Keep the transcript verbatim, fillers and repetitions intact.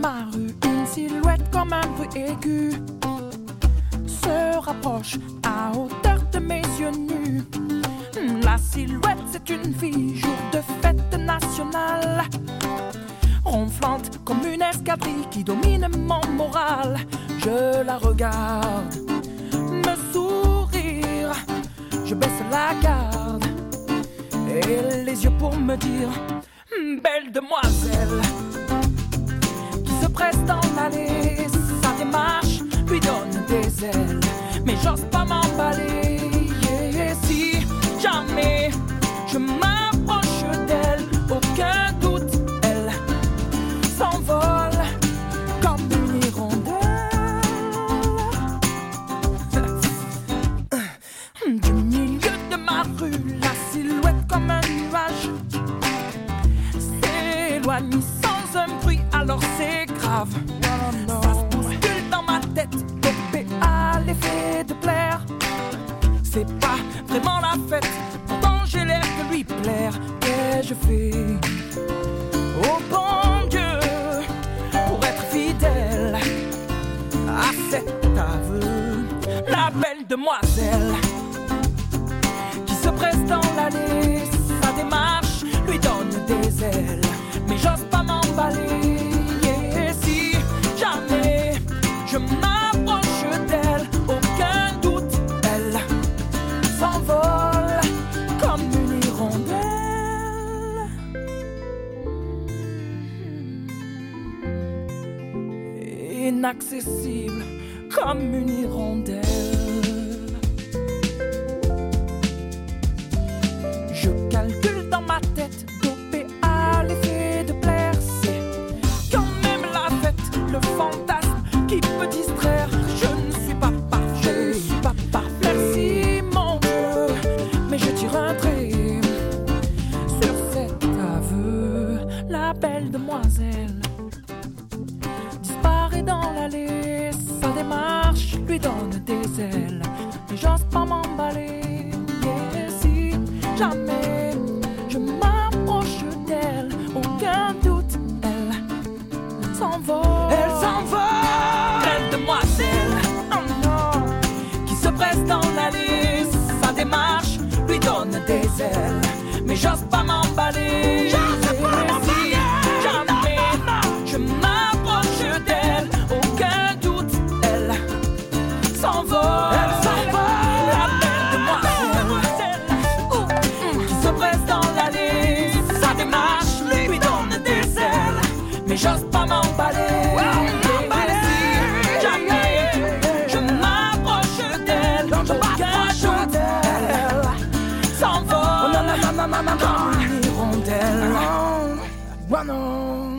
ma rue, une silhouette comme un bruit aigu se rapproche à hauteur de mes yeux nus. La silhouette, c'est une fille, jour de fête nationale, ronflante comme une escadrille qui domine mon moral. Je la regarde, me sourire, je baisse la garde et les yeux pour me dire: belle demoiselle, qui se presse dans l'allée. Sa démarche lui donne des ailes, mais j'ose pas m'emballer. Et si jamais je m'approche d'elle, aucun doute, elle s'envole comme une hirondelle. Du milieu de ma rue, la silhouette comme un nuage s'éloigne sans un bruit, alors c'est grave. Ça se bouscule dans ma tête, dopé à l'effet de plaire. C'est pas vraiment la fête, pourtant j'ai l'air de lui plaire. Qu'ai-je fait, oh bon Dieu, pour être fidèle à cet aveu? La belle demoiselle qui se presse dans l'allée, sa démarche lui donne des ailes, mais j'ose pas m'emballer. Et si jamais je m'approche d'elle, aucun doute, elle s'envole comme une hirondelle. Inaccessible comme une hirondelle. Je calcule dans ma tête, dopé à l'effet de plaire. C'est quand même la fête, le fantasme qui peut distraire. Je ne suis pas parfait, je suis pas parfait. Merci mon Dieu, mais je tire un trait sur cet aveu. La belle demoiselle disparaît dans l'allée, sa démarche lui donne des ailes, mais j'ose pas m'emballer. Et si jamais je m'approche d'elle, aucun doute, elle s'envole. Elle s'envole. Belle demoiselle, oh non, qui se presse dans l'allée, sa démarche lui donne des ailes, mais j'ose pas m'emballer. J'ose pas m'emballer. Jamais je m'approche d'elle, aucun doute, elle s'envole. Elle s'envole. La belle demoiselle qui se presse dans l'allée, sa démarche lui donne des ailes, mais j'ose pas m'emballer. Et si jamais je m'approche d'elle, aucun doute, elle s'envole comme une hirondelle. Oh non.